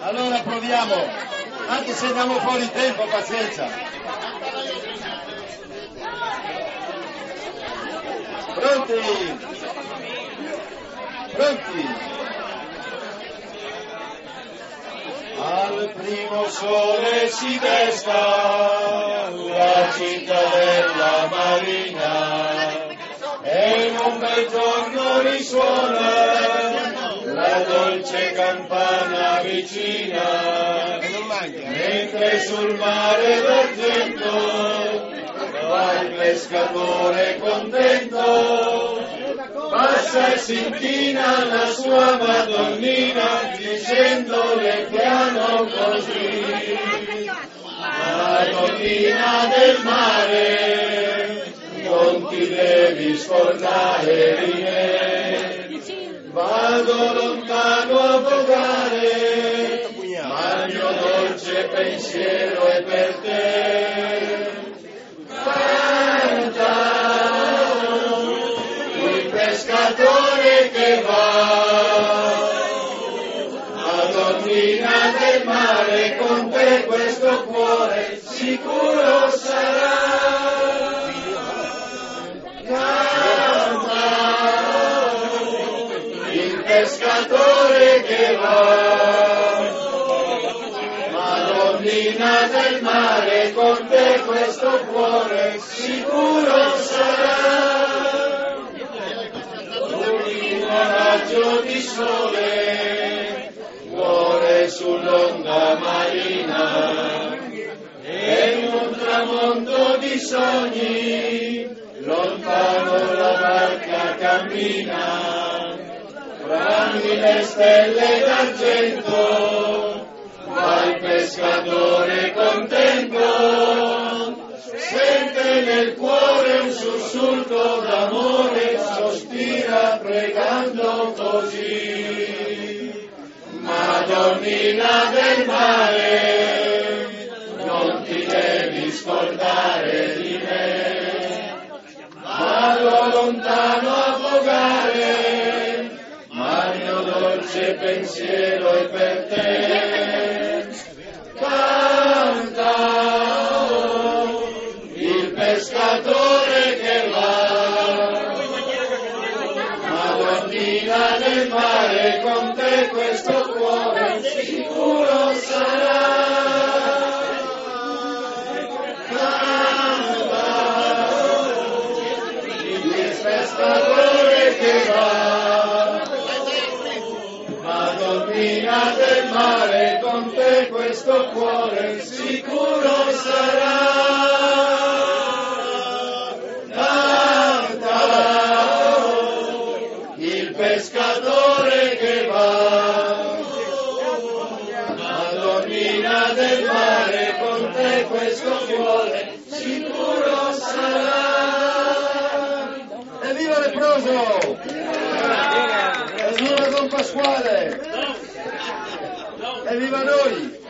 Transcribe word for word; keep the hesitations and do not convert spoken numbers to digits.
Allora proviamo, anche se andiamo fuori tempo, pazienza. Pronti? Pronti? Al primo sole si desta la cittadella marina e in un bel giorno risuona la dolce campana vicina, mentre sul mare d'argento va il pescatore contento, passa e si inchina la sua Madonnina dicendole piano così: Madonnina del mare, non ti devi scordare di me, vado lontano a vogare, ma il mio dolce pensiero è per te. Canta il pescatore che va, Madonnina del mare, con te questo cuore sicuro sarà. Canta il pescatore che va, Madonnina del mare, con te questo cuore sicuro sarà. Un raggio di sole muore sull'onda marina e in un tramonto di sogni lontano la barca cammina, fra mille stelle d'argento va il pescatore contento, sente nel cuore un sussulto d'amore, sospira pregando così: Madonnina del mare, non ti devi scordare di me, vado lontano a vogare, ma il mio dolce pensiero è per te. Canta il pescatore che va, Madonnina del mare, con te questo cuore sicuro sarà. Canta il pescatore che va, Madonnina del mare, con te questo cuore sicuro sarà. Canta il pescatore che va, Madonnina del mare, con te questo cuore sicuro sarà. Evviva Leproso! Evviva Don Pasquale! Evviva noi!